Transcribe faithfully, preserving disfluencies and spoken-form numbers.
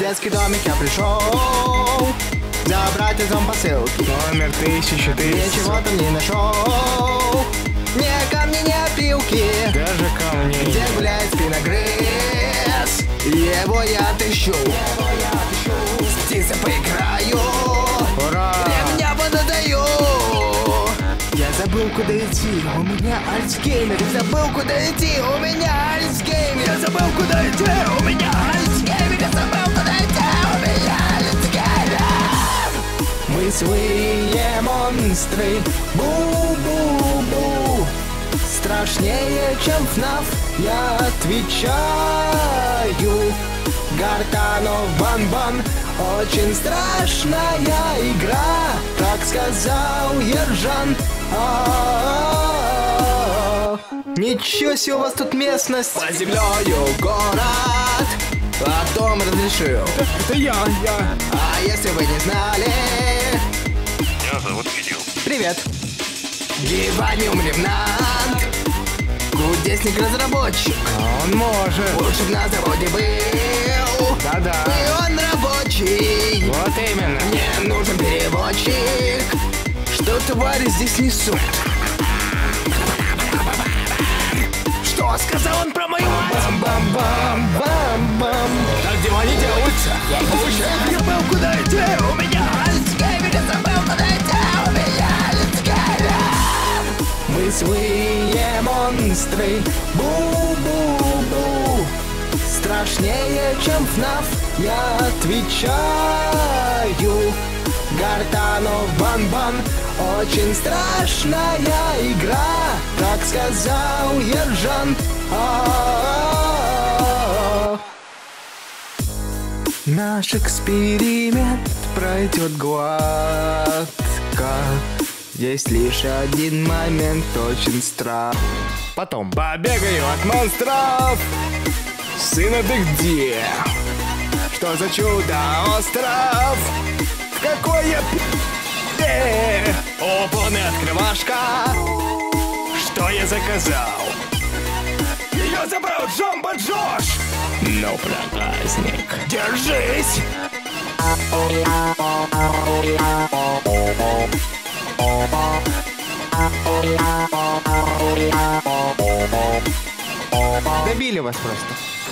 детский домик я пришел забрать из дом посылки. Номер тысяча четыреста. Ничего там не нашел. Не камни, не опилки. Даже камней. Где гуляет спиногрыз? Его я отыщу. С птицей поиграю. Ура! Ремня пододаю. Я забыл, куда идти, у меня альцгеймер. Я забыл, куда идти, у меня альцгеймер. Я забыл, куда идти, у меня альцгеймер. Я забыл, куда идти, у меня альцгеймер. Мы злые монстры. Бу-бу-бу. Страшнее, чем фнаф, я отвечаю. Гартанов бан-бан. Очень страшная игра, как сказал Ержан. А-а-а-а. Ничего себе, у вас тут местность. По землею город, а дом разрешил. Это я, я. А если вы не знали... Меня зовут Кирилл. Привет. Гибаниум Ревнант. Кудесник-разработчик. Он может. Лучше б на заводе был. Да-да. И он рабочий. Вот именно. Мне нужен переводчик. Что твари здесь несут? Что сказал он про мою мать? Бам-бам-бам-бам-бам. Так дела не делаются. Я забыл, куда идти. У меня альцгеймер. Я забыл, куда идти. У меня альцгеймер. Мы злые монстры. Бу-бу-бу. Страшнее, чем фнаф, я отвечаю. Гартанов бан-бан. Очень страшная игра, как сказал Ержан. А-а-а-а. Наш эксперимент пройдет гладко. Есть лишь один момент очень страшный. Потом побегаю от монстров. Сына, ты где? Что за чудо-остров? В какой я пи***е? О, полная открывашка. Что я заказал? Ее забрал Джамбо Джош. Ну, проказник, держись. Добили вас просто.